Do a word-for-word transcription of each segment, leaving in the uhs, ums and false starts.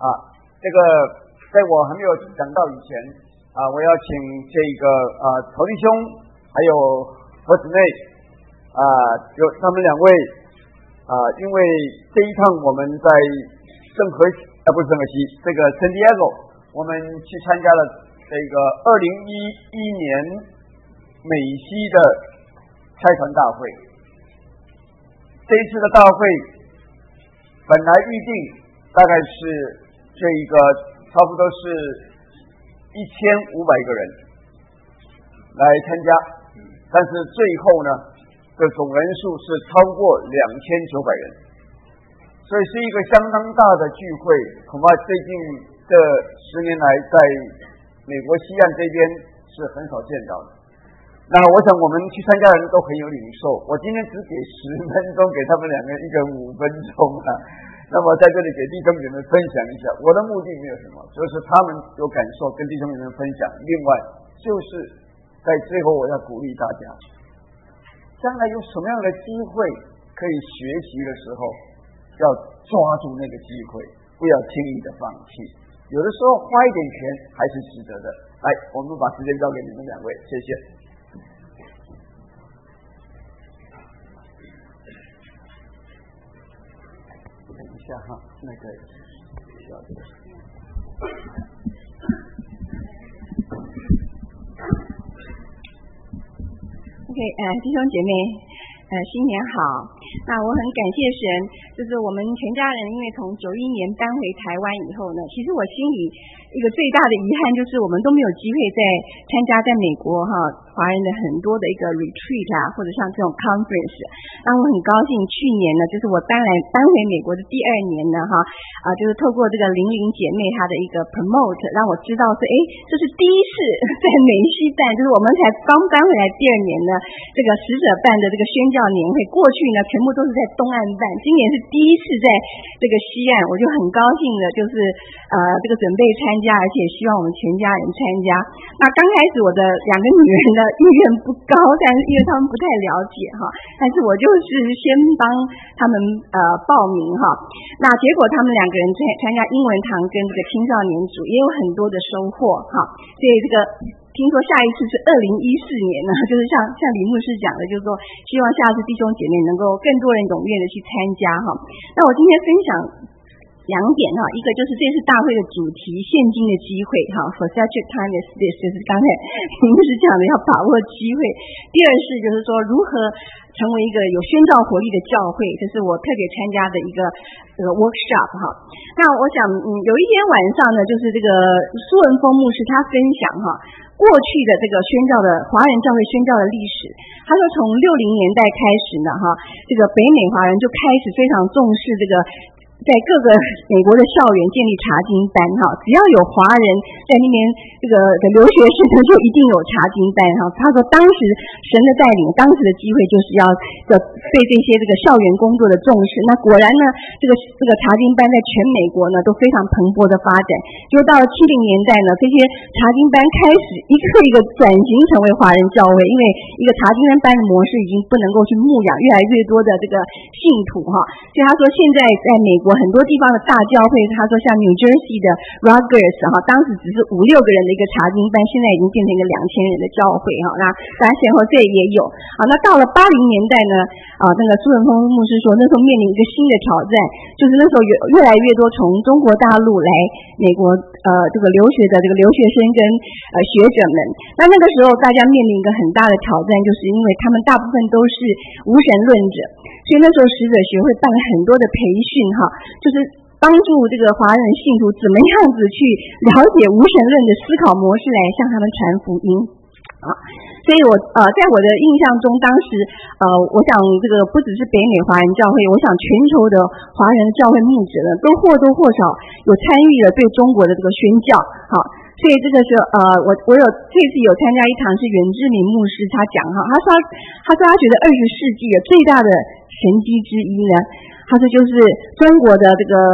啊，这个在我还没有讲到以前啊，我要请这个啊曹弟兄还有何姊妹啊，有他们两位啊，因为这一趟我们在圣荷啊不是圣荷西，这个圣地亚哥，我们去参加了这个二零一一年美西的开团大会。这一次的大会本来预定大概是这一个差不多是一千五百个人来参加，但是最后呢，这总人数是超过两千九百人，所以是一个相当大的聚会，恐怕最近这十年来在美国西岸这边是很少见到的。那我想我们去参加的人都很有领受，我今天只给十分钟给他们两个一个五分钟啊。那么在这里给弟兄姐妹分享一下，我的目的没有什么，就是他们有感受跟弟兄姐妹分享，另外就是在最后我要鼓励大家，将来有什么样的机会可以学习的时候，要抓住那个机会，不要轻易的放弃，有的时候花一点钱还是值得的。来，我们把时间交给你们两位，谢谢。等一下哈，那个小的。 OK， 呃，弟兄姐妹，呃，新年好。那我很感谢神，就是我们全家人，因为从九一年搬回台湾以后呢，其实我心里一个最大的遗憾就是我们都没有机会在参加在美国哈华人的很多的一个 retreat 啊，或者像这种 conference。那我很高兴，去年呢，就是我搬来搬回美国的第二年呢，哈啊，就是透过这个玲玲姐妹她的一个 promote， 让我知道说，哎，这是第一次在美西办，就是我们才刚搬回来第二年呢，这个使者办的这个宣教年会，过去呢全部都是在东岸办，今年是第一次在这个西岸，我就很高兴的，就是呃这个准备参加，而且希望我们全家人参加。那刚开始我的两个女人呢意愿不高，但是因为他们不太了解哈，但是我就是先帮他们呃报名哈。那结果他们两个人参参加英文堂跟这个青少年组也有很多的收获哈，所以这个听说下一次是二零一四年呢，就是像像李牧师讲的，就是说希望下次弟兄姐妹能够更多人踊跃的去参加哈。那我今天分享两点哈，一个就是这次大会的主题，现今的机会哈 ，for such a time as this， 就是刚才李牧师讲的要把握机会。第二是就是说如何成为一个有宣教活力的教会，这是我特别参加的一个这个 workshop 哈。那我想嗯，有一天晚上呢，就是这个苏文峰牧师他分享哈，过去的这个宣教的华人教会宣教的历史。他说从六零年代开始呢哈，这个北美华人就开始非常重视这个在各个美国的校园建立查经班哈，只要有华人在那边这个的留学生就一定有查经班哈。他说当时神的带领，当时的机会就是要对这些这个校园工作的重视。那果然呢，这个这个查经班在全美国呢都非常蓬勃的发展。就到了七零年代呢，这些查经班开始一个一个转型成为华人教会，因为一个查经班的模式已经不能够去牧养越来越多的这个信徒哈。所以他说现在在美国很多地方的大教会，他说像 New Jersey 的 Rutgers 哈，当时只是五六个人的一个查经班，现在已经变成一个两千人的教会哈。那当然前后这也有啊。那到了八零年代呢，啊，那个苏文峰牧师说，那时候面临一个新的挑战，就是那时候有越来越多从中国大陆来美国呃这个留学的这个留学生跟呃学者们。那那个时候大家面临一个很大的挑战，就是因为他们大部分都是无神论者，所以那时候使者学会办了很多的培训哈，就是帮助这个华人信徒怎么样子去了解无神论的思考模式来向他们传福音啊。所以我呃在我的印象中，当时呃我想这个不只是北美华人教会，我想全球的华人教会牧者呢，都或多或少有参与了对中国的这个宣教好。所以这个是呃，我我有这次有参加一堂是袁志明牧师他讲哈，他说他说他觉得二十世纪的最大的神迹之一呢，他说就是中国的这个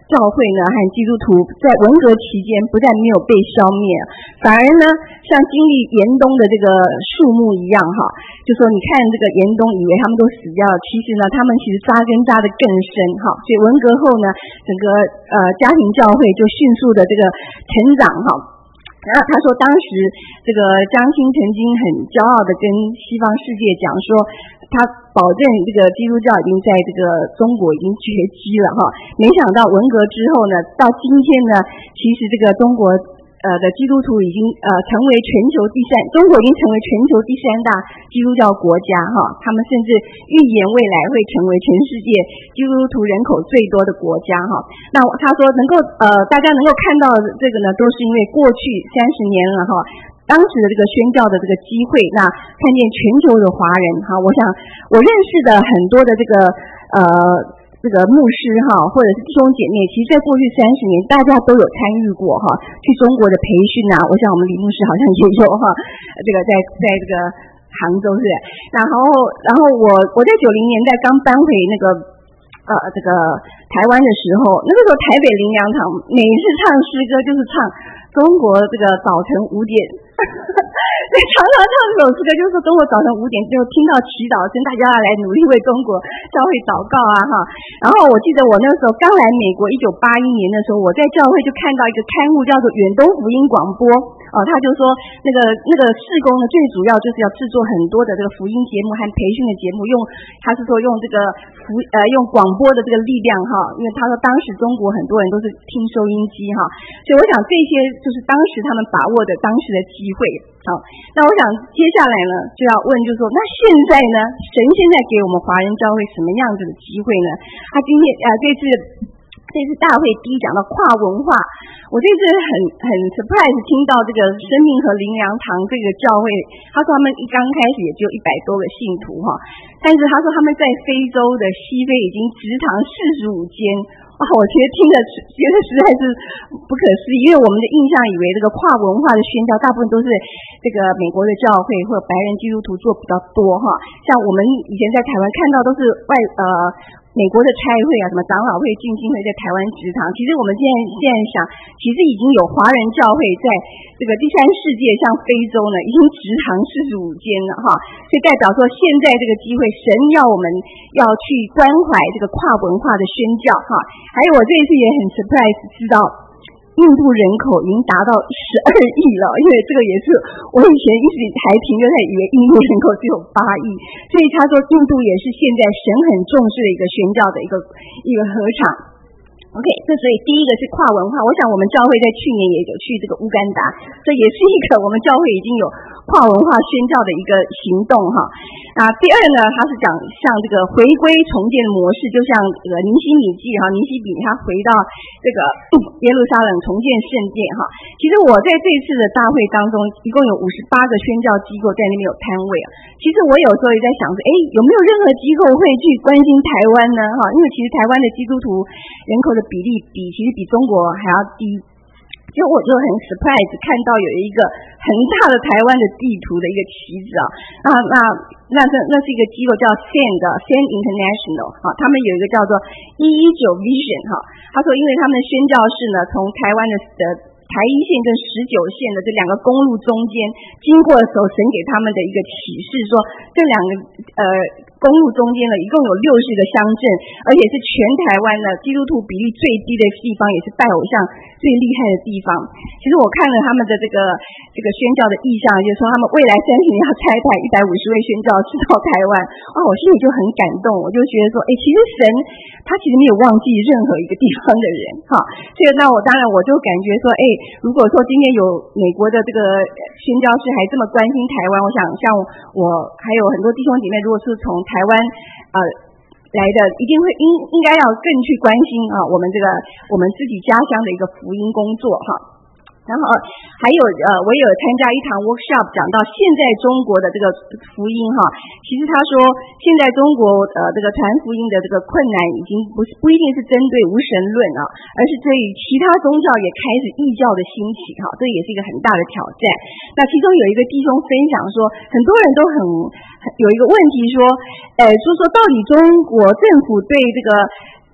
教会呢和基督徒在文革期间不但没有被消灭，反而呢像经历严冬的这个树木一样哈，就说你看这个严冬以为他们都死掉了，其实呢他们其实扎根扎得更深哈，所以文革后呢整个呃家庭教会就迅速的这个成长哈。然后他说当时这个张欣曾经很骄傲的跟西方世界讲说，他保证这个基督教已经在这个中国已经绝迹了哈，没想到文革之后呢，到今天呢，其实这个中国呃的基督徒已经呃成为全球第三，中国已经成为全球第三大基督教国家哈，他们甚至预言未来会成为全世界基督徒人口最多的国家哈。那他说能够呃大家能够看到这个呢，都是因为过去三十年了哈。当时的这个宣教的这个机会，那看见全球的华人哈，我想我认识的很多的这个呃这个牧师哈，或者是弟兄姐妹，其实在过去三十年，大家都有参与过哈，去中国的培训啊，我想我们李牧师好像也有哈，这个在在这个杭州是，然后然后我我在九零年代刚搬回那个呃这个台湾的时候，那个时候台北灵粮堂每次唱诗歌就是唱中国这个早晨五点，对，常常唱这首诗歌，就是说中国早晨五点就听到祈祷声，大家要来努力为中国教会祷告啊哈。然后我记得我那时候刚来美国，一九八一年的时候，我在教会就看到一个刊物叫做远东福音广播哦，他就说那个那个事工呢，最主要就是要制作很多的这个福音节目和培训的节目，用他是说用这个福呃用广播的这个力量哈，因为他说当时中国很多人都是听收音机哈，所以我想这些就是当时他们把握的当时的机会。好，那我想接下来呢就要问，就是说那现在呢，神现在给我们华人教会什么样子的机会呢？他今天呃这次这次大会第一讲到跨文化，我这次很很 surprise 听到这个生命和灵粮堂这个教会，他说他们一刚开始也只有一百多个信徒哈，但是他说他们在非洲的西非已经直堂四十五间。啊，我觉得听着觉得实在是不可思议，因为我们的印象以为这个跨文化的宣教大部分都是这个美国的教会或者白人基督徒做比较多哈，像我们以前在台湾看到都是外呃美国的差会啊，什么长老会、浸信会在台湾直堂，其实我们现在现在想，其实已经有华人教会在这个第三世界，像非洲呢，已经直堂四十五间了哈，所以代表说现在这个机会，神要我们要去关怀这个跨文化的宣教哈。还有我这一次也很 surprise 知道印度人口已经达到十二亿了，因为这个也是我以前一直还停留在以为印度人口只有八亿，所以他说印度也是现在神很重视的一个宣教的一个一个合场。OK， 这所以第一个是跨文化，我想我们教会在去年也有去这个乌干达，这也是一个我们教会已经有跨文化宣教的一个行动哈。啊，第二呢，他是讲像这个回归重建的模式，就像这个尼希米记哈，尼希米他回到这个耶路撒冷重建圣殿哈。其实我在这一次的大会当中，一共有五十八个宣教机构在那边有摊位啊。其实我有时候也在想说，哎，有没有任何机构会去关心台湾呢？哈，因为其实台湾的基督徒人口的比例比其实比中国还要低。就我就很 surprise 看到有一个很大的台湾的地图的一个旗子啊，啊那那这那是一个机构叫 S A N 的 S A N International 啊，他们有一个叫做一一九 Vision 哈，他说因为他们的宣教士呢从台湾的的台一线跟十九线的这两个公路中间经过的时候，神给他们的一个启示说，这两个呃公路中间呢一共有六十个乡镇，而且是全台湾的基督徒比例最低的地方，也是拜偶像最厉害的地方。其实我看了他们的这个这个宣教的意向，就是说他们未来三十年要差派一百五十位宣教士到台湾，哇，我心里就很感动，我就觉得说，哎，其实神他其实没有忘记任何一个地方的人哈。所以那我当然我就感觉说，哎，如果说今天有美国的这个宣教士还这么关心台湾，我想像我还有很多弟兄姐妹，如果是从台湾呃来的，一定会应应该要更去关心啊我们这个我们自己家乡的一个福音工作哈。然后还有呃，我也有参加一堂 workshop， 讲到现在中国的这个福音哈。其实他说，现在中国呃这个传福音的这个困难已经不是不一定是针对无神论啊，而是对于其他宗教也开始异教的兴起哈，这也是一个很大的挑战。那其中有一个弟兄分享说，很多人都很有一个问题说，呃，就是说到底中国政府对这个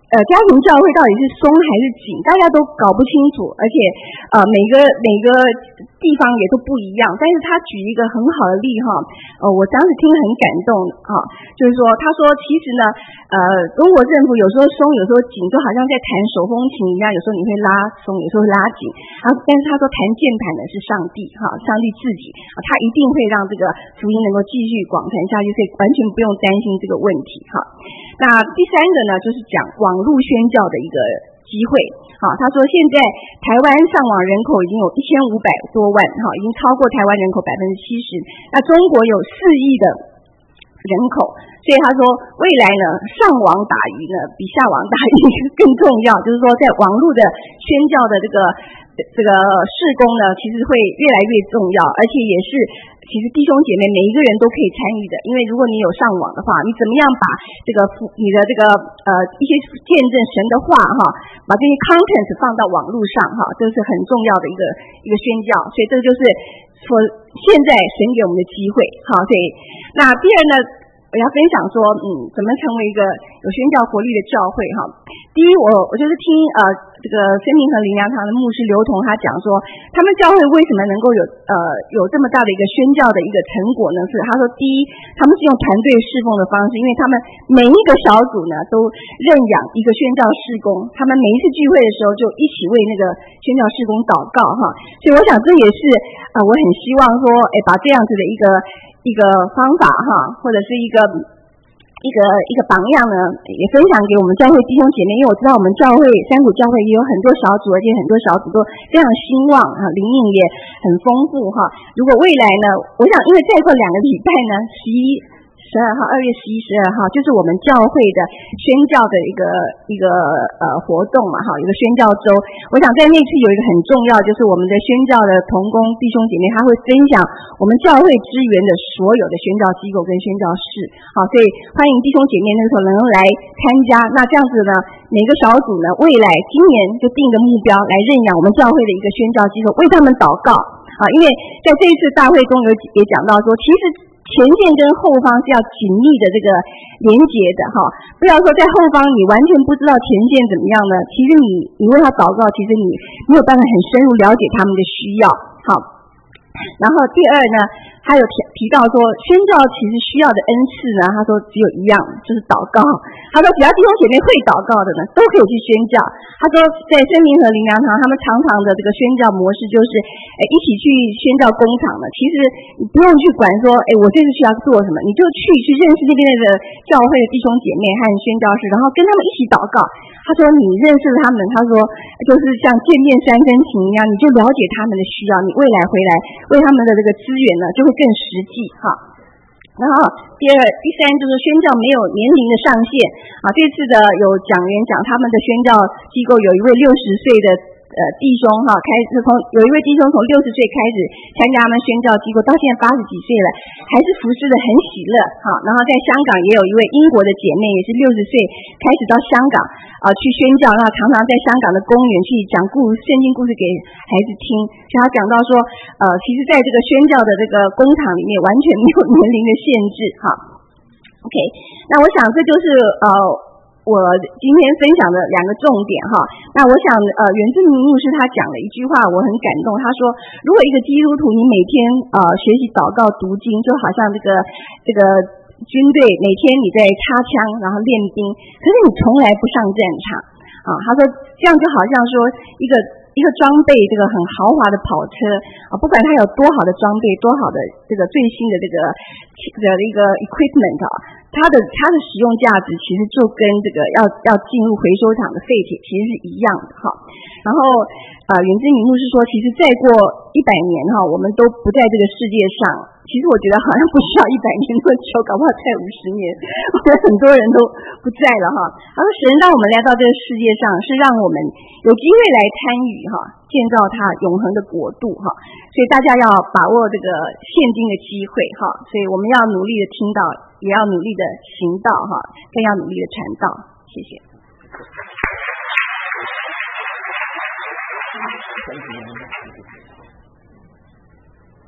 呃，家庭教会到底是松还是紧，大家都搞不清楚，而且呃，每个每个地方也都不一样。但是他举一个很好的例哈，呃，我当时听很感动哈，就是说，他说其实呢，呃，中国政府有时候松，有时候紧，就好像在弹手风琴一样，有时候你会拉松，有时候会拉紧。啊，但是他说弹键盘的是上帝哈，上帝自己，啊，他一定会让这个福音能够继续广传下去，所以完全不用担心这个问题哈。那第三个呢，就是讲网络宣教的一个机会。好，他说现在台湾上网人口已经有一千五百多万，哈，已经超过台湾人口百分之七十。那中国有四亿的人口，所以他说未来呢，上网打鱼呢比下网打鱼更重要，就是说在网络的宣教的这个这个事工呢，其实会越来越重要，而且也是其实弟兄姐妹每一个人都可以参与的，因为如果你有上网的话，你怎么样把这个你的这个呃一些见证神的话哈，把这些 content 放到网络上哈，这是很重要的一个一个宣教，所以这个就是说现在神给我们的机会哈。所以那第二呢，我要分享说，嗯，怎么成为一个有宣教活力的教会哈。第一，我我就是听呃这个生命和灵粮堂的牧师刘同他讲说，他们教会为什么能够有呃有这么大的一个宣教的一个成果呢？是他说，第一，他们是用团队侍奉的方式，因为他们每一个小组呢都认养一个宣教事工，他们每一次聚会的时候就一起为那个宣教事工祷告哈。所以我想这也是啊、呃，我很希望说，哎，把这样子的一个一个方法哈，或者是一个一个一个榜样呢，也分享给我们教会弟兄姐妹。因为我知道我们教会山谷教会也有很多小组，而且很多小组都非常兴旺哈，灵命也很丰富哈。如果未来呢，我想因为再过两个礼拜呢，十一十二号，二月十一、十二号，就是我们教会的宣教的一个一个呃活动嘛，哈，一个宣教周。我想在那次有一个很重要，就是我们的宣教的同工弟兄姐妹，他会分享我们教会支援的所有的宣教机构跟宣教士，好，所以欢迎弟兄姐妹那个时候能够来参加。那这样子呢，每个小组呢，未来今年就定个目标来认养我们教会的一个宣教机构，为他们祷告啊，因为在这一次大会中有也讲到说，其实前线跟后方是要紧密的这个连结的哈，不要说在后方你完全不知道前线怎么样呢？其实你你为他祷告，其实你没有办法很深入了解他们的需要。好，然后第二呢，他有提提到说，宣教其实需要的恩赐呢，他说只有一样，就是祷告。他说只要弟兄姐妹会祷告的呢，都可以去宣教。他说在生命和灵粮堂，他们常常的这个宣教模式就是，哎，一起去宣教工厂的。其实你不用去管说，哎，我这次需要做什么，你就去去认识那边的教会的弟兄姐妹和宣教士，然后跟他们一起祷告。他说你认识他们，他说就是像见面三分情一样，你就了解他们的需要，你未来回来为他们的这个资源呢，就会更实际哈。然后第二、第三就是宣教没有年龄的上限啊。这次的有讲员讲他们的宣教机构有一位六十岁的呃弟兄哈，开始从有一位弟兄从六十岁开始参加他们宣教机构，到现在八十几岁了，还是服侍的很喜乐哈。然后在香港也有一位英国的姐妹，也是六十岁开始到香港啊去宣教，那常常在香港的公园去讲故圣经故事给孩子听。所以他讲到说，呃，其实在这个宣教的这个工厂里面，完全没有年龄的限制哈。OK， 那我想这就是呃。我今天分享的两个重点哈，那我想呃，袁志明牧师他讲了一句话，我很感动。他说，如果一个基督徒你每天呃学习祷告读经，就好像这个这个军队每天你在擦枪然后练兵，可是你从来不上战场啊。他说这样就好像说一个一个装备这个很豪华的跑车啊，不管它有多好的装备，多好的这个最新的这个的一个 equipment 啊，它的它的使用价值其实就跟这个要要进入回收厂的废铁其实是一样的哈。然后啊、呃，袁志明牧师说，其实再过一百年哈，我们都不在这个世界上。其实我觉得好像不需要一百年那么久，搞不好才五十年，我觉得很多人都不在了哈。然后神让我们来到这个世界上，是让我们有机会来参与哈，建造他永恒的国度哈。所以大家要把握这个现今的机会哈。所以我们要努力的听到，也要努力的行道哈，更要努力的传道。谢谢。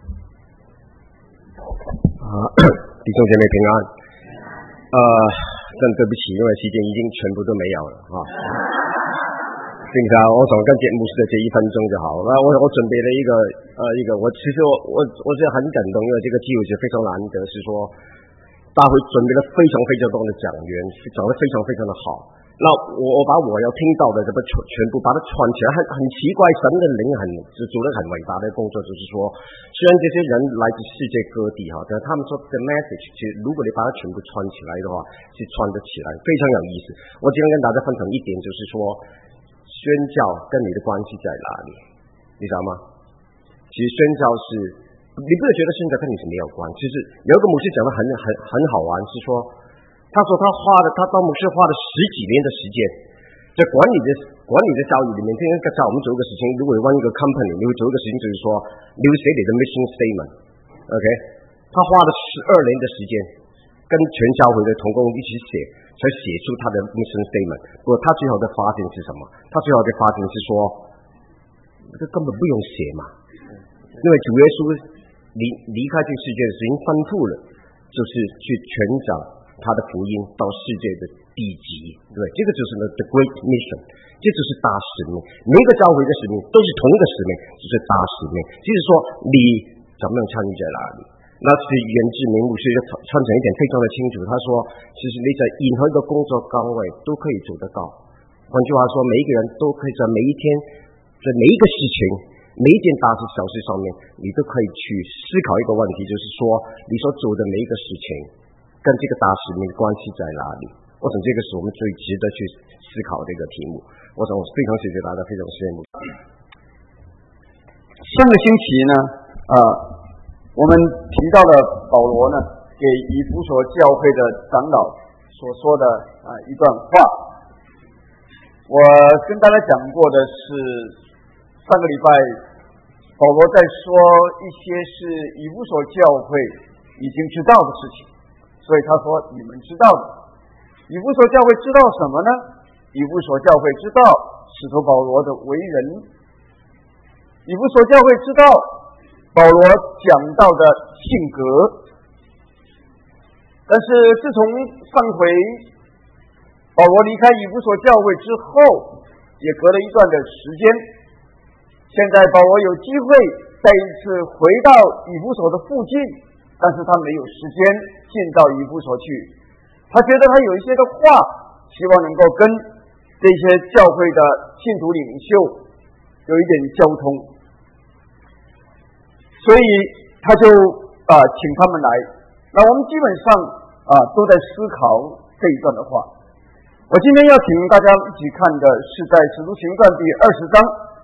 啊，弟兄姐妹平安。呃， 真对不起，因为时间已经全部都没有了啊。正常，我想跟节目是这一分钟就好。那我我准备了一个呃一个，我其实我我我是很感动，因为这个机会是非常难得，是说大会准备了非常非常多的讲员，讲得非常非常的好。那我我把我要听到的这个全全部把它串起来，很很奇怪，神的灵很是做了很伟大的工作，就是说，虽然这些人来自世界各地哈，但他们说的 message， 其实如果你把它全部串起来的话，是串得起来，非常有意思。我今天跟大家分享一点，就是说，宣教跟你的关系在哪里，你知道吗？其实宣教是，你不会觉得宣教跟你是没有关，其实有一个牧师讲的很很很好玩，是说。他说他花了，他当牧师花了十几年的时间，在管理的管理的教育里面，天天在我们做一个事情，如果问一个 company， 你会做一个事情，就是说，你会写你的 mission statement，OK？、Okay? 他花了十二年的时间，跟全教会的同工一起写，才写出他的 mission statement。不过他最后的发现是什么？他最后的发现是说，这根本不用写嘛，因为主耶稣离离开这个世界的时间吩咐了，就是去全讲。他的福音到世界的地极，对，这个就是呢 the great mission， 这就是大使命。每个教会的使命都是同一个使命，就是大使命。就是说，你怎么样参与在哪里？那是原志明牧师传承一点非常的清楚。他说，其实你在任何一个工作岗位都可以做得到。换句话说，每一个人都可以在每一天，在每一个事情。每一件大事小事上面，你都可以去思考一个问题，就是说，你所做的每一个事情。跟这个大使命的关系在哪里？我想这个是我们最值得去思考的一个题目。我想我非常谢谢大家，非常谢谢你。 上个星期呢，呃，我们提到了保罗呢给以弗所教会的长老所说的啊、呃、一段话。我跟大家讲过的是上个礼拜保罗在说一些是以弗所教会已经知道的事情。所以他说：“你们知道的，以弗所教会知道什么呢？以弗所教会知道使徒保罗的为人，以弗所教会知道保罗讲到的性格。但是自从上回保罗离开以弗所教会之后，也隔了一段的时间，现在保罗有机会再一次回到以弗所的附近。”但是他没有时间进到以弗所去，他觉得他有一些的话，希望能够跟这些教会的信徒领袖有一点交通，所以他就啊、呃、请他们来。那我们基本上啊、呃、都在思考这一段的话。我今天要请大家一起看的是在使徒行传第二十章，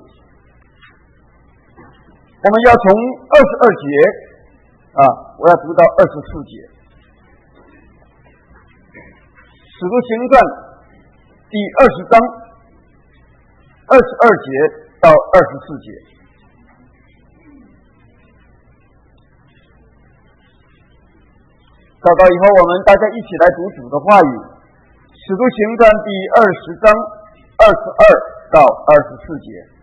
我们要从二十二节。啊，我要读到二十四节，使徒行传第二十章二十二节到二十四节。找到以后，我们大家一起来读主的话语。使徒行传第二十章二十二到二十四节。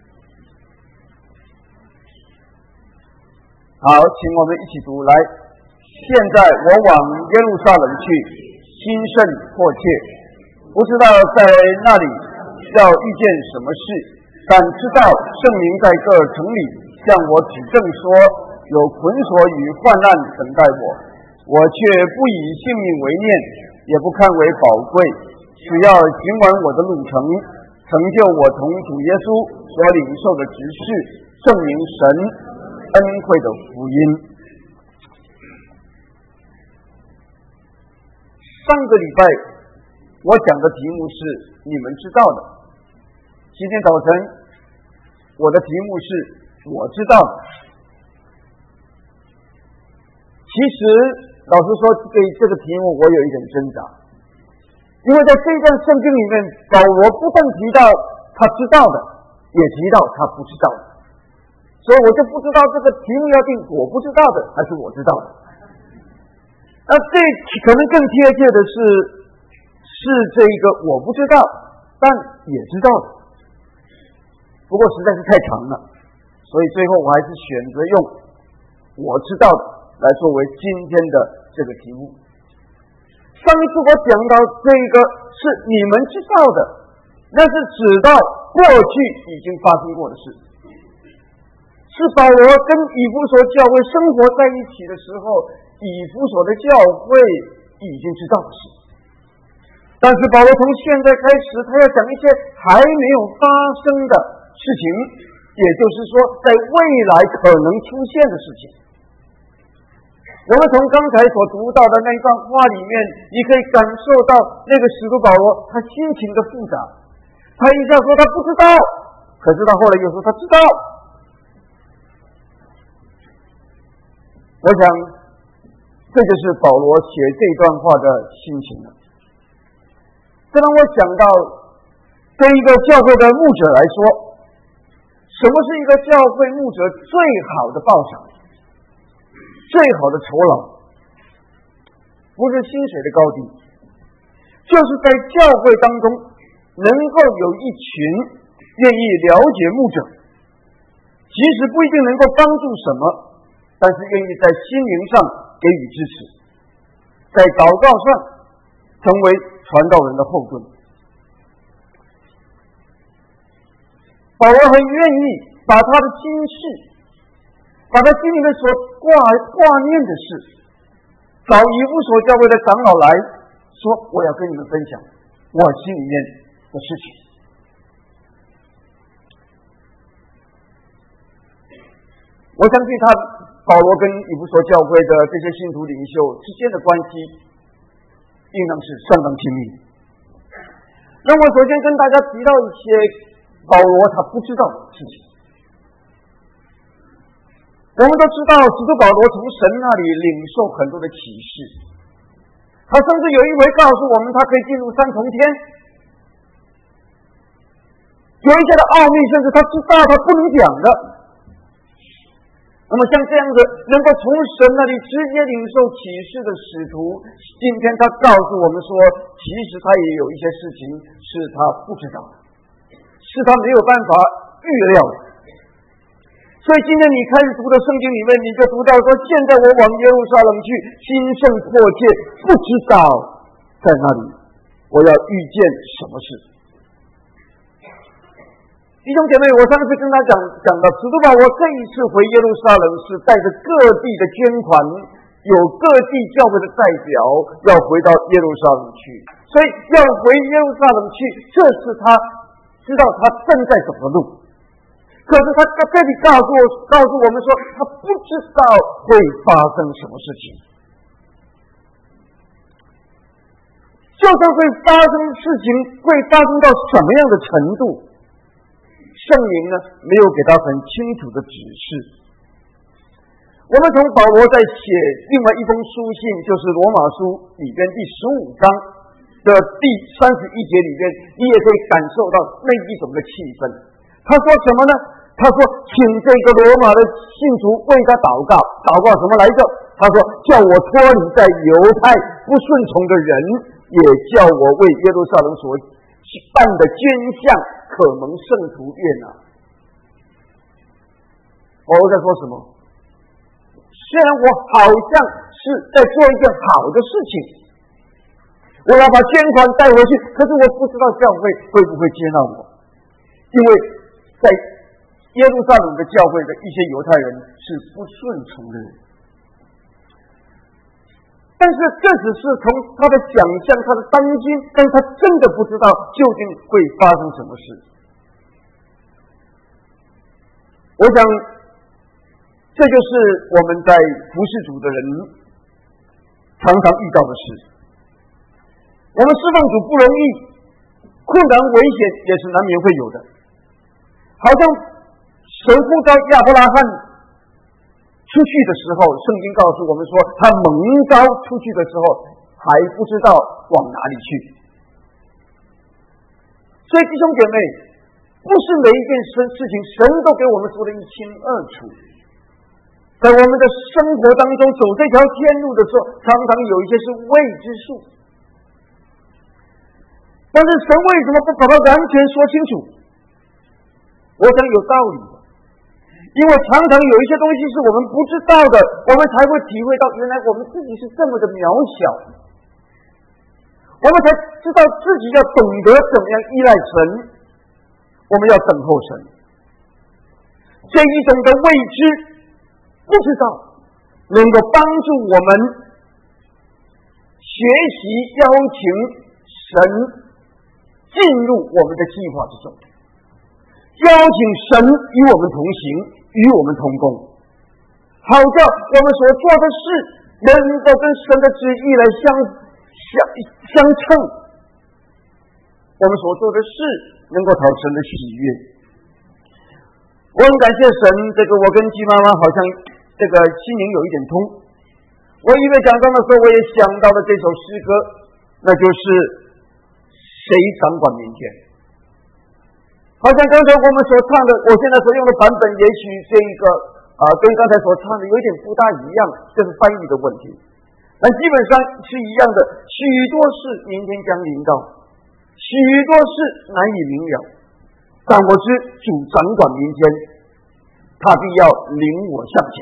好，请我们一起读来。现在我往耶路撒冷去，心甚迫切，不知道在那里要遇见什么事，但知道圣灵在各城里向我指证说，有捆锁与患难等待我，我却不以性命为念，也不看为宝贵，只要行完我的路程，成就我同主耶稣所领受的职事，证明神恩惠的福音。上个礼拜我讲的题目是你们知道的，今天早晨我的题目是我知道的。其实老实说，对这个题目我有一点挣扎，因为在这段圣经里面，保罗不但提到他知道的，也提到他不知道的，所以我就不知道这个题目要定我不知道的还是我知道的。那这可能更贴切的是是这一个我不知道但也知道的，不过实在是太长了，所以最后我还是选择用我知道的来作为今天的这个题目。 上一次我讲到这个是你们知道的，那是指到过去已经发生过的事，是保罗跟以弗所教会生活在一起的时候，以弗所的教会已经知道的事。但是保罗从现在开始，他要讲一些还没有发生的事情，也就是说在未来可能出现的事情。我们从刚才所读到的那一段话里面，你可以感受到那个使徒保罗他心情的复杂，他一下说他不知道，可是他后来又说他知道。我想这就是保罗写这段话的心情了。这让我想到，对一个教会的牧者来说，什么是一个教会牧者最好的报赏，最好的酬劳？不是薪水的高低，就是在教会当中能够有一群愿意了解牧者，即使不一定能够帮助什么，但是愿意在心灵上给予支持，在祷告上成为传道人的后盾。保罗很愿意把他的心事，把他心里面所挂挂念的事，找以弗所教会的长老来说，我要跟你们分享我心里面的事情。我相信他保罗跟以弗所教会的这些信徒领袖之间的关系应当是相当亲密。那我首先跟大家提到一些保罗他不知道的事情。我们都知道使徒保罗从神那里领受很多的启示，他甚至有一回告诉我们他可以进入三重天，有一些的奥秘甚至他知道他不能讲的。那么像这样子能够从神那里直接领受启示的使徒，今天他告诉我们说，其实他也有一些事情是他不知道的，是他没有办法预料的。所以今天你开始读的圣经里面，你就读到说，现在我往耶路撒冷去，心甚迫切，不知道在那里我要遇见什么事。弟兄姐妹，我上次跟他讲讲到，使徒保罗这一次回耶路撒冷是带着各地的捐款，有各地教会的代表要回到耶路撒冷去，所以要回耶路撒冷去，这是他知道他正在走的路。可是他在这里告诉我告诉我们说，他不知道会发生什么事情。就算会发生事情，会发生到什么样的程度，圣灵呢没有给他很清楚的指示。我们从保罗在写另外一封书信，就是罗马书里边第十五章的第三十一节里边，你也可以感受到那一种的气氛。他说什么呢？他说请这个罗马的信徒为他祷告，祷告什么来着？他说叫我脱离在犹太不顺从的人，也叫我为耶路撒冷所办的捐项可蒙圣徒悦纳。保罗在说什么？虽然我好像是在做一件好的事情，我要把捐款带回去，可是我不知道教会会不会接纳我，因为在耶路撒冷的教会的一些犹太人是不顺从的人。但是这只是从他的想象，他的担心，但是他真的不知道究竟会发生什么事。我想这就是我们在服侍主的人常常遇到的事。我们侍奉主不容易，困难危险也是难免会有的。好像神呼召亚伯拉罕出去的时候，圣经告诉我们说，他蒙召出去的时候还不知道往哪里去。所以弟兄姐妹，不是每一件事情神都给我们说的一清二楚。在我们的生活当中走这条天路的时候，常常有一些是未知数。但是神为什么不把它完全说清楚？我想有道理的，因为常常有一些东西是我们不知道的，我们才会体会到原来我们自己是这么的渺小。 我们才知道自己要懂得怎么样依赖神，我们要等候神。这一种的未知不知道能够帮助我们学习邀请神进入我们的计划之中，邀请神与我们同行，与我们同工，好叫我们所做的事能够跟神的旨意来相相相称，我们所做的事能够讨神的喜悦。我很感谢神，这个我跟鸡妈妈好像这个心灵有一点通。我预备讲章的时候，我也想到了这首诗歌，那就是谁掌管明天。好像刚才我们所唱的，我现在所用的版本，也许这一个啊、呃、跟刚才所唱的有点不大一样，这是翻译的问题。但基本上是一样的，许多事明天将临到，许多事难以明了，但我知主掌管明天，他必要领我向前。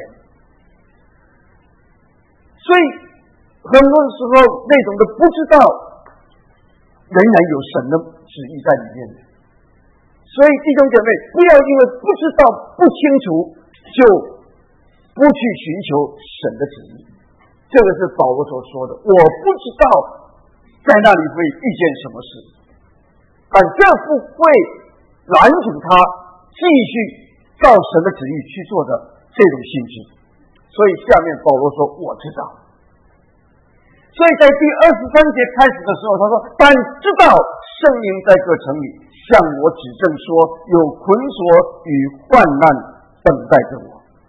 所以很多时候那种的不知道，仍然有神的旨意在里面。所以弟兄姐妹，不要因为不知道不清楚就不去寻求神的旨意。这个是保罗所说的，我不知道在那里会遇见什么事，但这不会拦阻他继续照神的旨意去做的这种性质。所以下面保罗说我知道。所以在第二十三节开始的时候，他说但知道圣灵在各城里向我指证说有捆锁与患难等待着我。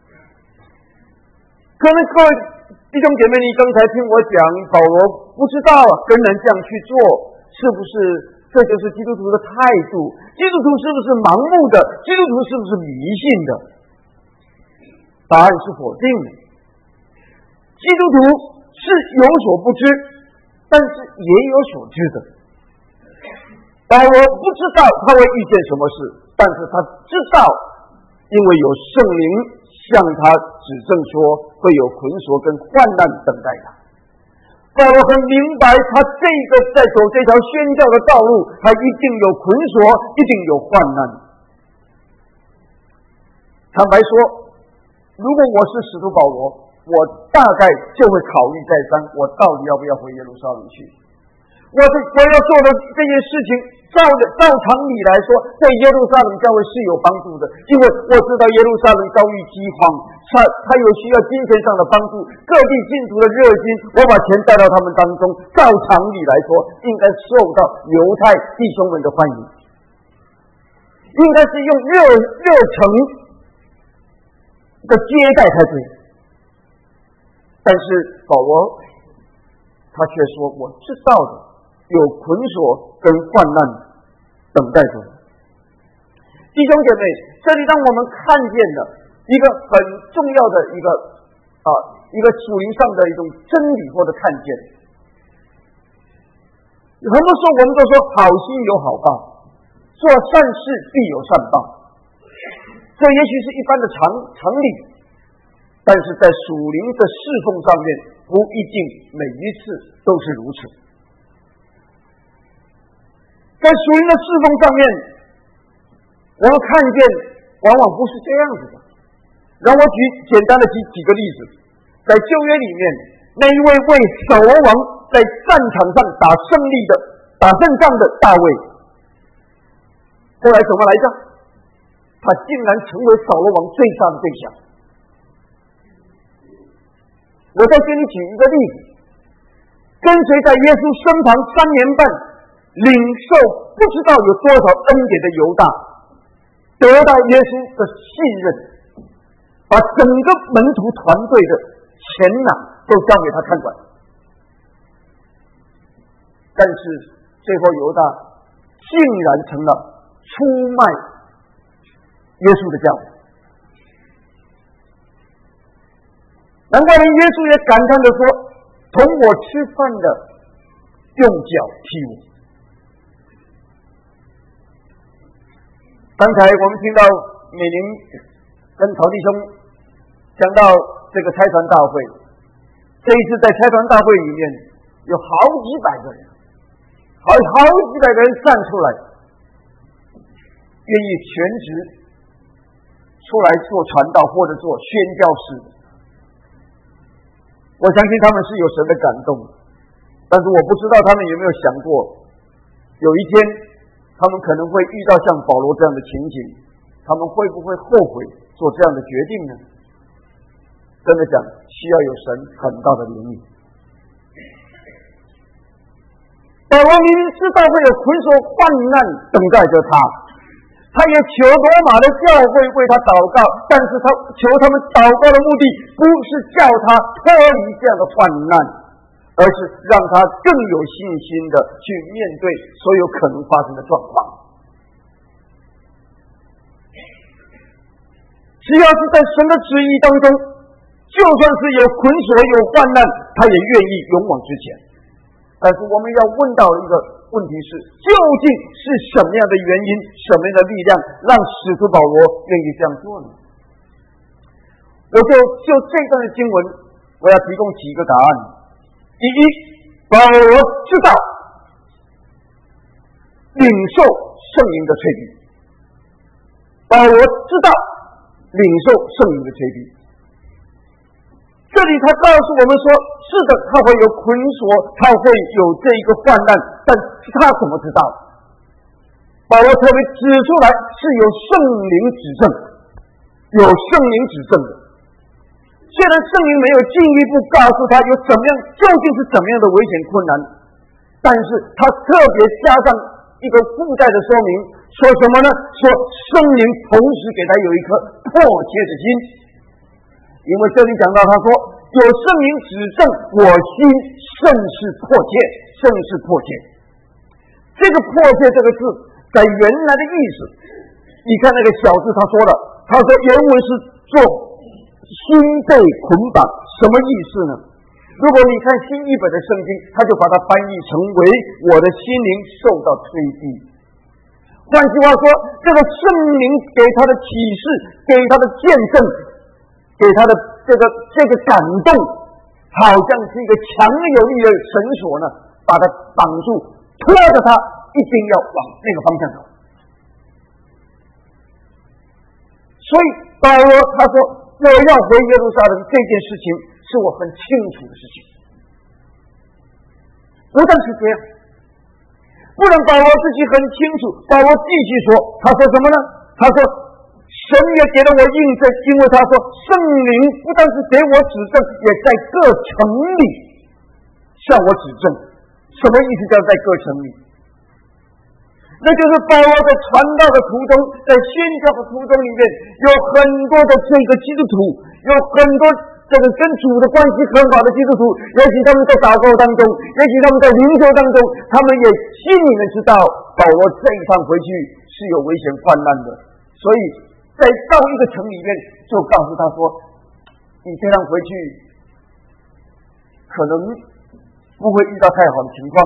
可能各位弟兄姐妹，你刚才听我讲保罗不知道跟人这样去做，是不是这就是基督徒的态度？基督徒是不是盲目的？基督徒是不是迷信的？答案是否定的。基督徒是有所不知，但是也有所知的。保罗不知道他会遇见什么事，但是他知道，因为有圣灵向他指证说会有捆锁跟患难等待他。保罗很明白，他这个在走这条宣教的道路，他一定有捆锁，一定有患难。坦白说，如果我是使徒保罗，我大概就会考虑再三，我到底要不要回耶路撒冷去。我的我要做的这件事情，照照常理来说，对耶路撒冷教会是有帮助的，因为我知道耶路撒冷遭遇饥荒，他他有需要金钱上的帮助，各地信徒的热心，我把钱带到他们当中，照常理来说，应该受到犹太弟兄们的欢迎，应该是用热热诚的接待才对。但是保罗他却说我知道的有捆锁跟患难等待着我。弟兄姐妹，这里让我们看见了一个很重要的一个啊一个属灵上的一种真理或者看见。很多时候我们都说好心有好报，做善事必有善报，这也许是一般的常常理，但是在属灵的侍奉上面，不一定每一次都是如此。在属灵的侍奉上面，我们看见往往不是这样子的。让我举简单的几几个例子。在旧约里面，那一位为扫罗王在战场上打胜利的、打胜仗的大卫，后来怎么来着？他竟然成为扫罗王追杀的对象。我再给你举一个例子，跟随在耶稣身旁三年半，领受不知道有多少恩典的犹大，得到耶稣的信任，把整个门徒团队的钱囊都交给他看管。但是最后犹大竟然成了出卖耶稣的教会。难怪连耶稣也感叹地说，同我吃饭的用脚踢我。刚才我们听到美玲跟曹弟兄讲到这个差传大会，这一次在差传大会里面有好几百个人， 好好几百个人站出来，愿意全职出来做传道或者做宣教士。我相信他们是有神的感动，但是我不知道他们有没有想过，有一天他们可能会遇到像保罗这样的情景，他们会不会后悔做这样的决定呢？真的讲，需要有神很大的怜悯。保罗明明知道会有捆锁患难等待着他，他也求罗马的教会为他祷告，但是他求他们祷告的目的不是叫他脱离这样的患难，而是让他更有信心的去面对所有可能发生的状况。只要是在神的旨意当中，就算是有捆锁有患难，他也愿意勇往直前。但是我们要问到一个问题是，究竟是什么样的原因，什么样的力量让使徒保罗愿意这样做呢？我就就这段的经文，我要提供几个答案。第一，保罗知道领受圣灵的催逼，保罗知道领受圣灵的催逼。这里他告诉我们说，是的，他会有捆锁，他会有这一个患难，但他怎么知道？保罗特别指出来，是有圣灵指证，有圣灵指证的。虽然圣灵没有进一步告诉他有怎么样，究竟是怎么样的危险困难，但是他特别加上一个附带的说明，说什么呢？说圣灵同时给他有一颗迫切的心。因为这里讲到他说有圣灵指证我心甚是迫切，甚是迫切。这个迫切这个字在原来的意思，你看那个小字他说了，他说原文是做心被捆绑，什么意思呢？如果你看新译本的圣经，他就把它翻译成为我的心灵受到催逼。换句话说，这个圣灵给他的启示，给他的见证，给他的这个这个感动，好像是一个强有力的绳索呢，把他绑住，拖着他一定要往那个方向走。所以保罗他说，我要回耶路撒冷这件事情是我很清楚的事情。不但是这样，不能保罗自己很清楚，保罗继续说，他说什么呢？他说神也给了我印证，因为他说圣灵不但是给我指证，也在各城里向我指证。什么意思叫在各城里？那就是保罗在传道的途中，在宣教的途中里面，有很多的这个基督徒，有很多这个跟主的关系很好的基督徒，也许他们在祷告当中，也许他们在灵修当中，他们也心里面知道保罗这一趟回去是有危险患难的，所以在到一个城里面就告诉他说，你这样回去可能不会遇到太好的情况。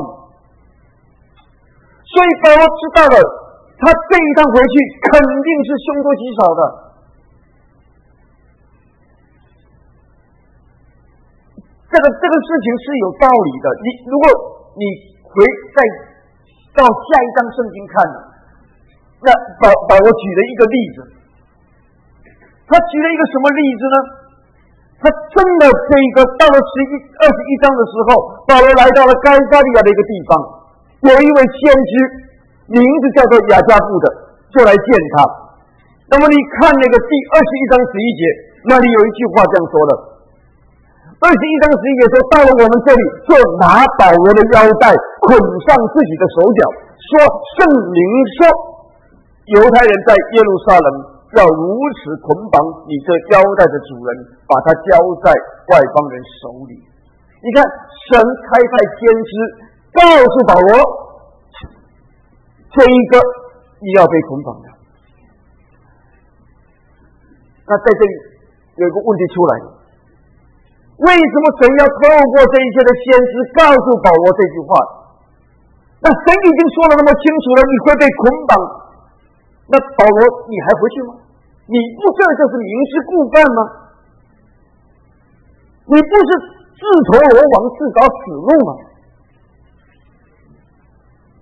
所以保罗知道了，他这一趟回去肯定是凶多吉少的。这个这个事情是有道理的。你如果你回再到下一章圣经看，那保保罗举了一个例子，他举了一个什么例子呢？他真的这个到了十一二十一章的时候，保罗来到了该撒利亚的一个地方，有一位先知，名字叫做雅加布的，就来见他。那么你看那个第二十一章十一节，那里有一句话这样说的。二十一章十一节说，到了我们这里，就拿保罗的腰带捆上自己的手脚，说圣灵说，犹太人在耶路撒冷要如此捆绑你这腰带的主人，把他交在外邦人手里。你看，神差派先知告诉保罗，这一个你要被捆绑的。那在这里有一个问题出来，为什么神要透过这一切的先知告诉保罗这句话？那神已经说了那么清楚了，你会被捆绑，那保罗你还回去吗？你不这就是明知故犯吗？你不是自投罗网，自找死路吗？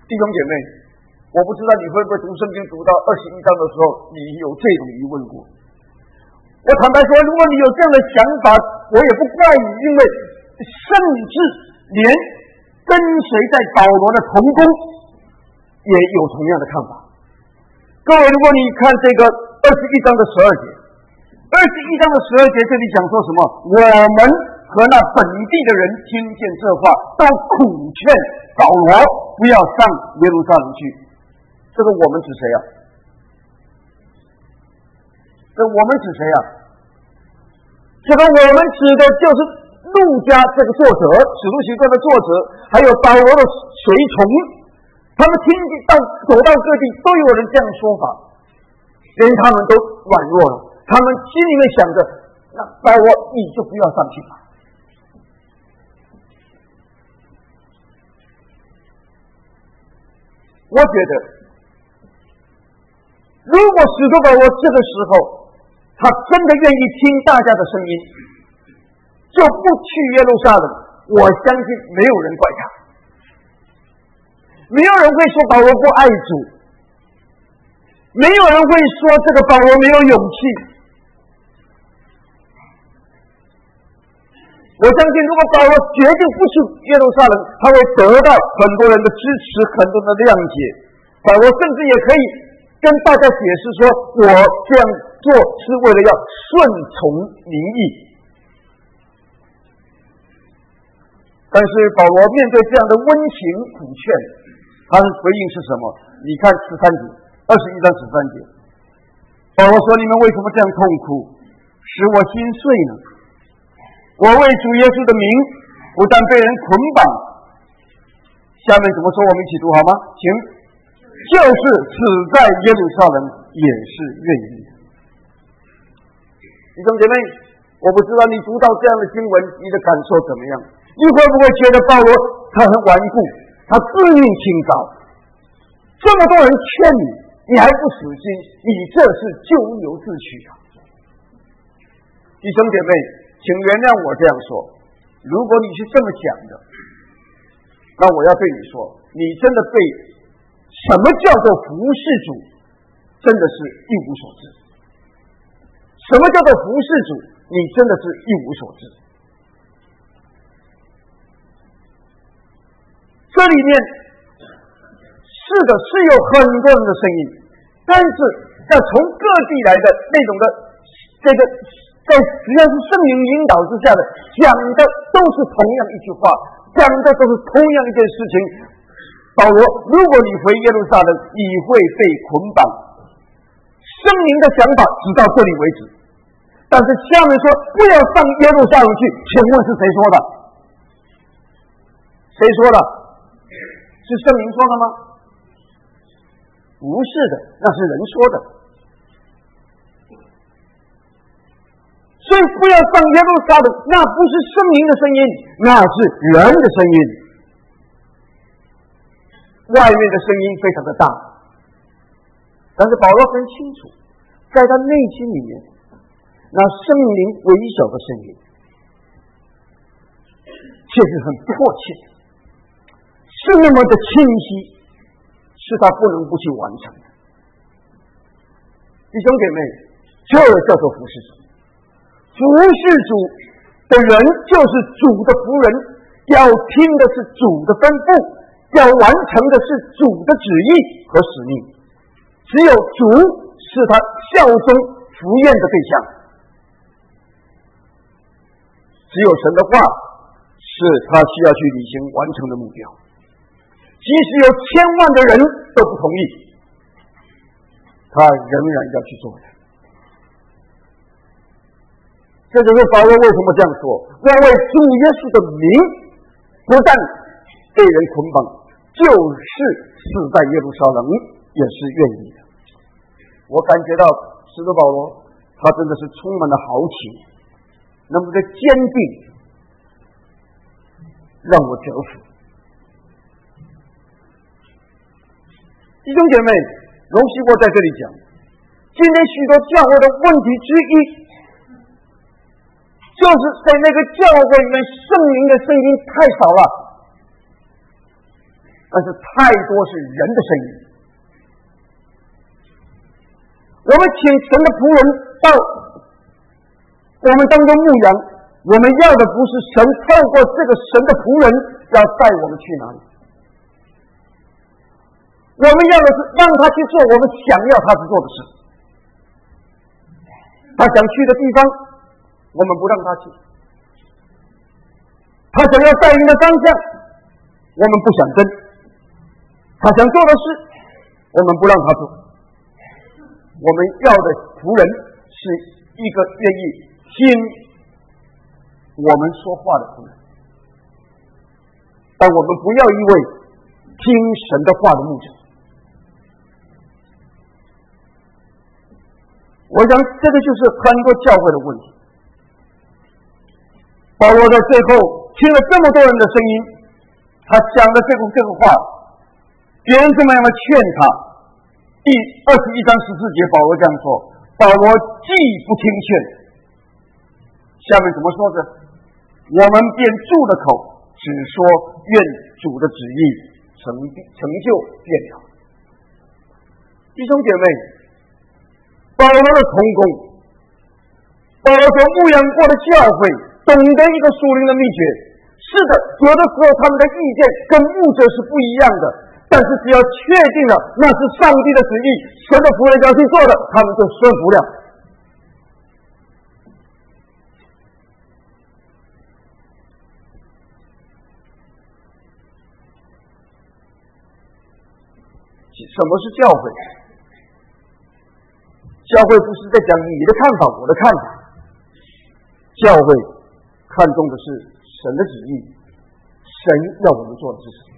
弟兄姐妹，我不知道你会不会读圣经读到二十一章的时候，你有这种疑问过？我坦白说，如果你有这样的想法，我也不怪你，因为甚至连跟随在保罗的同工也有同样的看法。各位，如果你看这个二十一章的十二节，二十一章的十二节这里讲说什么？我们和那本地的人听见这话，都苦劝保罗不要上耶路撒冷去。这个我们指谁啊？这我们指谁啊？这个我们指的就是路加这个作者，使徒行传的作者，还有保罗的随从，他们听到走到各地都有人这样说法，连他们都软弱了，他们心里面想着，那保罗你就不要上去吧。我觉得，如果使徒保罗这个时候他真的愿意听大家的声音，就不去耶路撒冷，我相信没有人怪他，没有人会说保罗不爱主，没有人会说这个保罗没有勇气。我相信如果保罗决定不去耶路撒冷，他会得到很多人的支持，很多人的谅解。保罗甚至也可以跟大家解释说，我这样做是为了要顺从民意。但是保罗面对这样的温情苦劝，他的回应是什么？你看十三节，二十一章十三节，保罗说：“你们为什么这样痛苦，使我心碎呢？我为主耶稣的名，不但被人捆绑。”下面怎么说？我们一起读好吗？请，就是死在耶路撒冷也是愿意的。弟兄姐妹，我不知道你读到这样的经文，你的感受怎么样？你会不会觉得保罗他很顽固，他自命清高？这么多人劝你，你还不死心，你这是咎由自取啊！弟兄姐妹，请原谅我这样说，如果你是这么想的，那我要对你说，你真的被什么叫做服侍主真的是一无所知。什么叫做服侍主，你真的是一无所知。这里面是的，是有很多人的声音，但是在从各地来的那种的这个在实际上是圣灵引导之下的，讲的都是同样一句话，讲的都是同样一件事情。保罗，如果你回耶路撒冷，你会被捆绑。圣灵的想法只到这里为止，但是下面说不要上耶路撒冷去，请问是谁说的？谁说的？是圣灵说的吗？不是的，那是人说的。所以不要上耶路撒冷，那不是圣灵的声音，那是人的声音。外面的声音非常的大，但是保罗很清楚，在他内心里面，那圣灵微小的声音却是很迫切的，是那么的清晰，是他不能不去完成的。弟兄姐妹，这叫做服侍主。服侍主的人就是主的仆人，要听的是主的吩咐，要完成的是主的旨意和使命。只有主是他效忠服宴的对象，只有神的话是他需要去履行完成的目标。即使有千万的人都不同意，他仍然要去做的。这就是保罗为什么这样说，要为主耶稣的名，不但被人捆绑，就是死在耶路撒冷也是愿意的。我感觉到使徒保罗他真的是充满了豪情，那么的坚定让我折服。弟兄姐妹，容许我在这里讲，今天许多教会的问题之一，就是在那个教会里面圣灵的声音太少了。但但是太多是人的声音。我们请神的仆人到我们当中牧羊，我们要的不是神透过这个神的仆人要带我们去哪里，我们要的是让他去做我们想要他去做的事。他想去的地方我们不让他去，他想要带领的方向我们不想跟，他想做的事我们不让他做。我们要的仆人是一个愿意听我们说话的仆人，但我们不要一位听神的话的牧者。我想这个就是很多教会的问题。保罗在最后听了这么多人的声音，他讲的这个这个话，别人这么样的劝他。第二十一章十四节，保罗这样说：保罗既不听劝，下面怎么说着？我们便住了口，只说愿主的旨意成成就便了。弟兄姐妹，保罗的同工，保罗所牧养过的教会，懂得一个属灵的秘诀。是的，有的时候他们的意见跟牧者是不一样的，但是只要确定了那是上帝的旨意，神的仆人要去做的，他们就顺服了。什么是教会？教会不是在讲你的看法我的看法，教会看重的是神的旨意，神要我们做的是什么。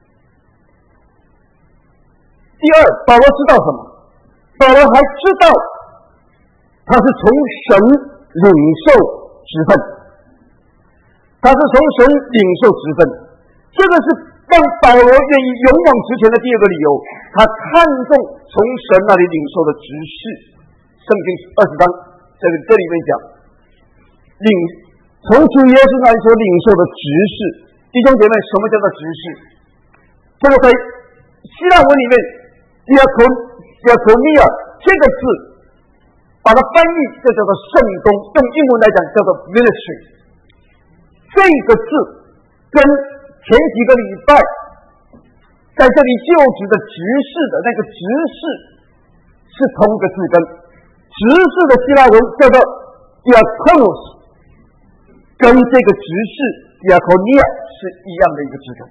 第二，保罗知道什么？保罗还知道他是从神领受职分，他是从神领受职分，这个是让保罗愿意勇往直前的第二个理由。他看重从神那里领受的职事。圣经二十章这个这里面讲，领从主耶稣那里所领受的职事。弟兄姐妹，什么叫做职事？这个在希腊文里面diakonia 这个字，把它翻译就叫做圣工，用英文来讲叫做 ministry。这个字跟前几个礼拜在这里就职的执事的那个执事是同一个字根，执事的希腊文叫做 diakonos， 跟这个执事 diakonia 是一样的一个字根。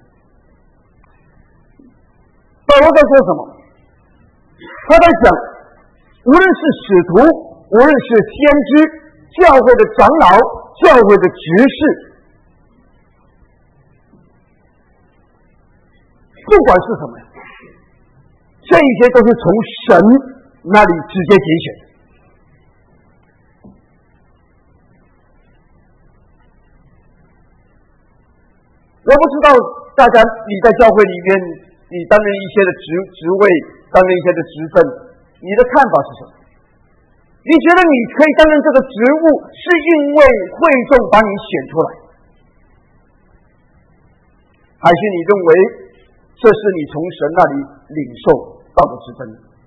保罗在说什么？他在讲，无论是使徒，无论是先知，教会的长老，教会的执事，不管是什么呀，这一些都是从神那里直接拣选的。我不知道大家你在教会里面，你担任一些的职职位，担任一些的职分，你的看法是什么？你觉得你可以担任这个职务，是因为会众把你选出来，还是你认为这是你从神那里领受到的职分？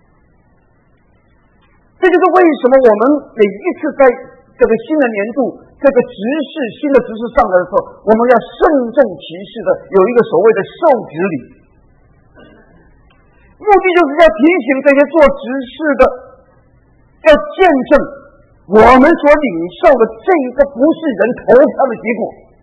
这就是为什么我们每一次在这个新的年度，这个执事新的执事上来的时候，我们要慎重其事的有一个所谓的受职礼，目的就是要提醒这些做执事的，要见证我们所领受的这一个不是人投票的结果。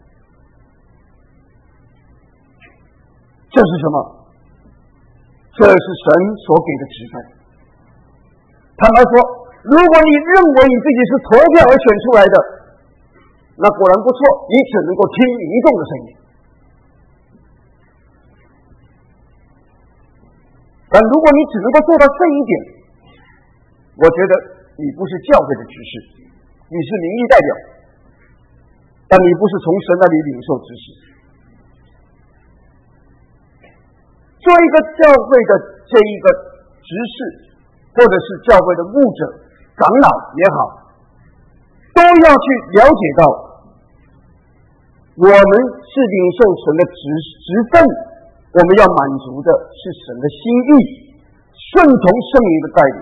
这是什么？这是神所给的职分。坦白说，如果你认为你自己是投票而选出来的，那果然不错，你只能够听民众的声音。但如果你只能够做到这一点，我觉得你不是教会的执事，你是民意代表，但你不是从神那里领受知识。做一个教会的这一个执事，或者是教会的牧者、长老也好，都要去了解到，我们是领受神的职职分， 我们要满足的是神的心意，顺从圣灵的带领。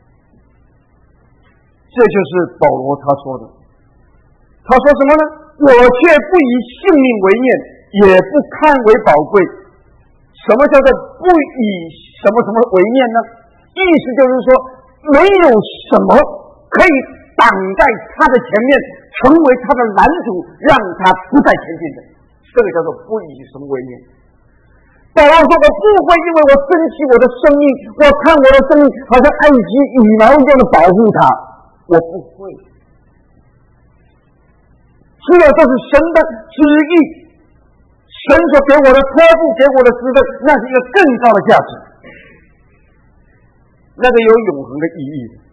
这就是保罗他说的。他说什么呢？我却不以性命为念，也不看为宝贵。什么叫做不以什么什么为念呢？意思就是说，没有什么可以挡在他的前面，成为他的拦阻，让他不再前进的。这个叫做不以什么为念。保罗说，我不会因为我珍惜我的生命，我看我的生命好像爱惜羽毛一样的保护它，我不会。只有这是神的旨意，神所给我的托付，给我的职分，那是一个更高的价值，那个有永恒的意义的。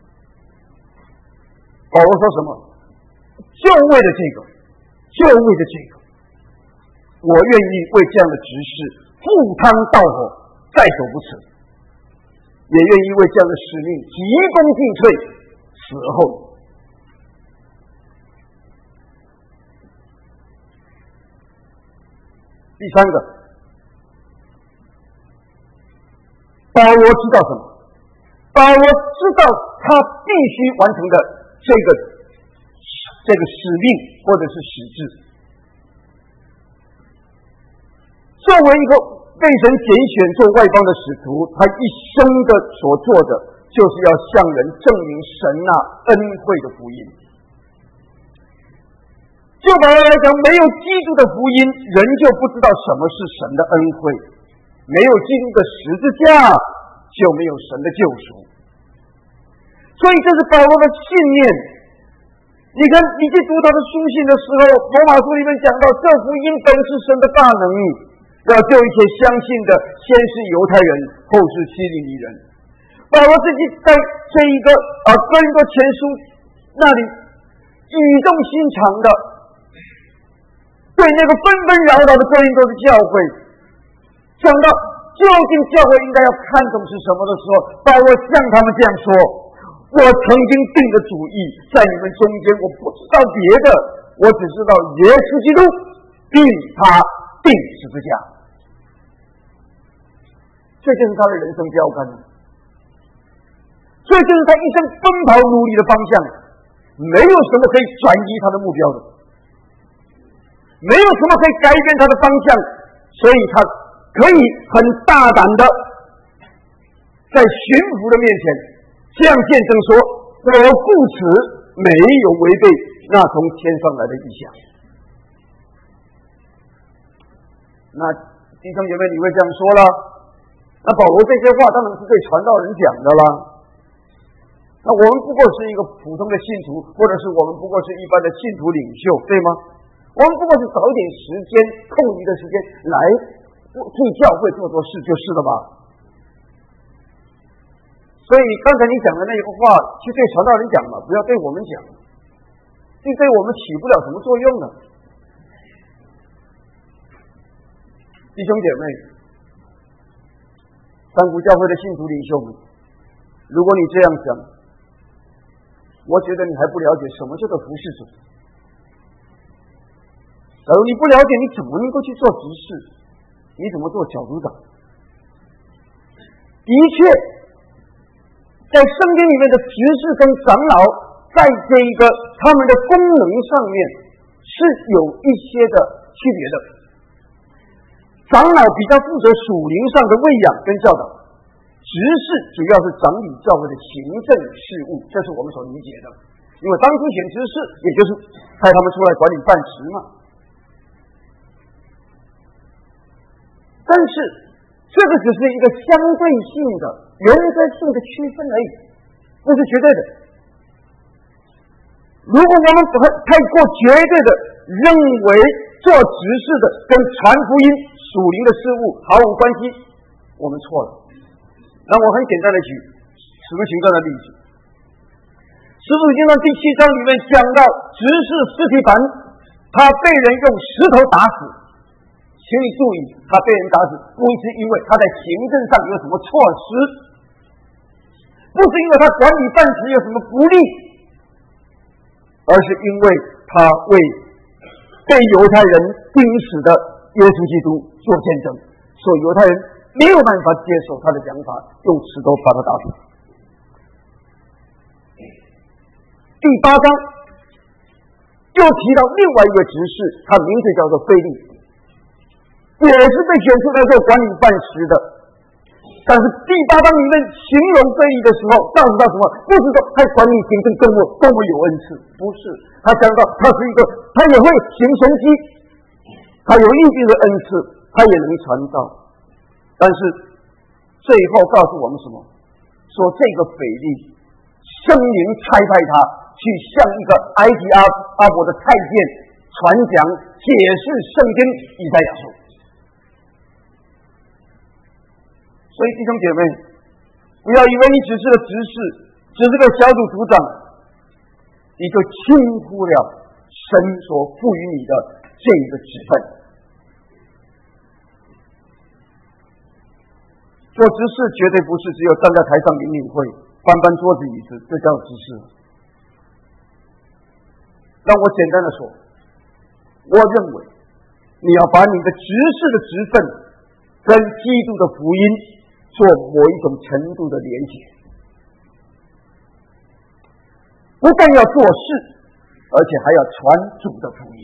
保罗说什么？就为了这个，就为了这个，我愿意为这样的执事赴汤蹈火，在所不辞，也愿意为这样的使命急功近瘁，死而后已。第三个，保罗知道什么？保罗知道他必须完成的这个这个使命或者是使志。作为一个被神拣选做外邦的使徒，他一生的所做的就是要向人证明神那恩惠的福音。就保罗来讲，没有基督的福音，人就不知道什么是神的恩惠；没有基督的十字架，就没有神的救赎。所以这是保罗的信念。你看，你去读他的书信的时候，罗马书里面讲到，这福音本是神的大能，要救一切相信的，先是犹太人，后是希利尼人。保罗自己在这一个啊哥林多前书那里语重心长的对那个纷纷扰扰的哥林多的教会讲到，究竟教会应该要看重是什么的时候，保罗向他们这样说：我曾经定的主意，在你们中间，我不知道别的，我只知道耶稣基督并他定十字架。这就是他的人生标杆，这就是他一生奔跑努力的方向。没有什么可以转移他的目标的，没有什么可以改变他的方向，所以他可以很大胆的在巡抚的面前这样见证说：我故此没有违背那从天上来的意象。那弟兄姐妹，你会这样说了，那保罗这些话当然是对传道人讲的啦。那我们不过是一个普通的信徒，或者是我们不过是一般的信徒领袖，对吗？我们不过是找一点时间，空余的时间来替教会做做事就是了吧。所以刚才你讲的那个话，去对传道人讲嘛，不要对我们讲，这对我们起不了什么作用的。弟兄姐妹，三福教会的信徒领袖们，如果你这样想，我觉得你还不了解什么叫做服侍主。假如你不了解，你怎么能够去做执事？你怎么做小组长？的确，在圣经里面的执事跟长老，在这一个他们的功能上面是有一些的区别的。长老比较负责属灵上的喂养跟教导，执事主要是掌理教会的行政事务，这是我们所理解的。因为当初选执事，也就是派他们出来管理办事嘛。但是这个只是一个相对性的、原则性的区分而已，不是绝对的。如果我们太过绝对的认为做执事的跟传福音、属灵的事物毫无关系，我们错了。那我很简单的举使徒行传的例子。使徒行传第七章里面讲到执事司提反，他被人用石头打死。请你注意，他被人打死不是因为他在行政上有什么措施，不是因为他管理办事有什么不利，而是因为他为被犹太人钉死的耶稣基督做见证，所所以犹太人没有办法接受他的讲法，用石头把他打死。第八章又提到另外一个执事，他名字叫做腓利，也是被选出来做管理办事的。但是第八章里面形容腓利的时候，告诉他什么？不是说他管理行政多么多么有恩赐，不是。他讲到他是一个，他也会行神迹，他有一定的恩赐，他也能传道。但是最后告诉我们什么？说这个腓利，圣灵差派他去向一个埃及阿阿伯的太监传讲解释圣经以赛亚书。所以弟兄姐妹，不要以为你只是个执事，只是个小组组长，你就轻忽了神所赋予你的这个职分。做执事绝对不是只有站在台上领领会，搬搬桌子椅子，这叫执事。让我简单的说，我认为你要把你的执事的职分跟基督的福音做某一种程度的连结，不但要做事，而且还要传主的福音。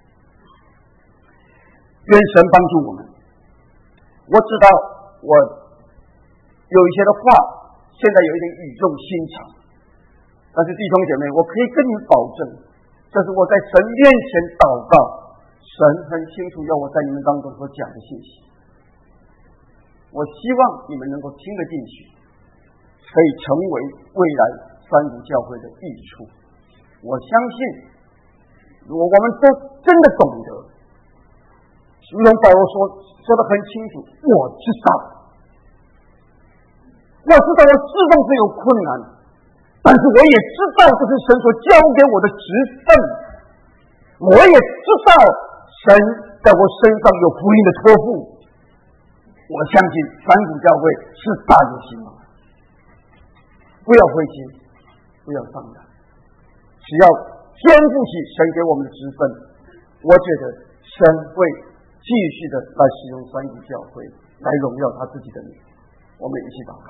愿神帮助我们。我知道我有一些的话现在有一点语重心长，但是弟兄姐妹，我可以跟你们保证，这是我在神面前祷告，神很清楚要我在你们当中所讲的信息。我希望你们能够听得进去，可以成为未来三股教会的益处。我相信如果我们都真的懂得，如同保罗说说得很清楚，我知道我知道我侍奉是有困难，但是我也知道这是神所交给我的职分，我也知道神在我身上有福音的托付。我相信三股教会是大有希望，不要灰心，不要丧胆，只要肩负起神给我们的职分，我觉得神会继续的来使用三股教会来荣耀他自己的名。我们一起祷告。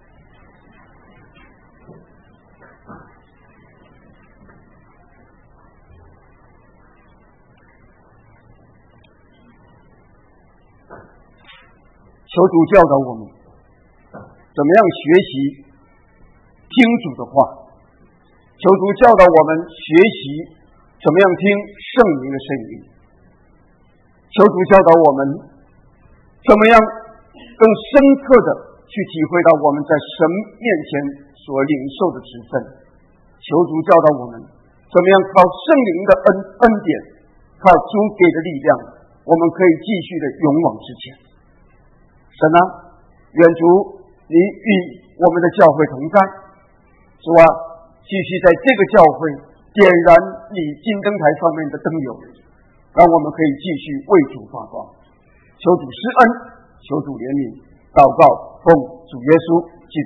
求主教导我们怎么样学习听主的话，求主教导我们学习怎么样听圣灵的声音，求主教导我们怎么样更深刻的去体会到我们在神面前所领受的职分，求主教导我们怎么样靠圣灵的恩恩典，靠主给的力量，我们可以继续的勇往直前。神啊，愿主你与我们的教会同在，主啊，继续在这个教会点燃你金灯台上面的灯油，让我们可以继续为主发光。求主施恩，求主怜悯，祷告奉主耶稣基督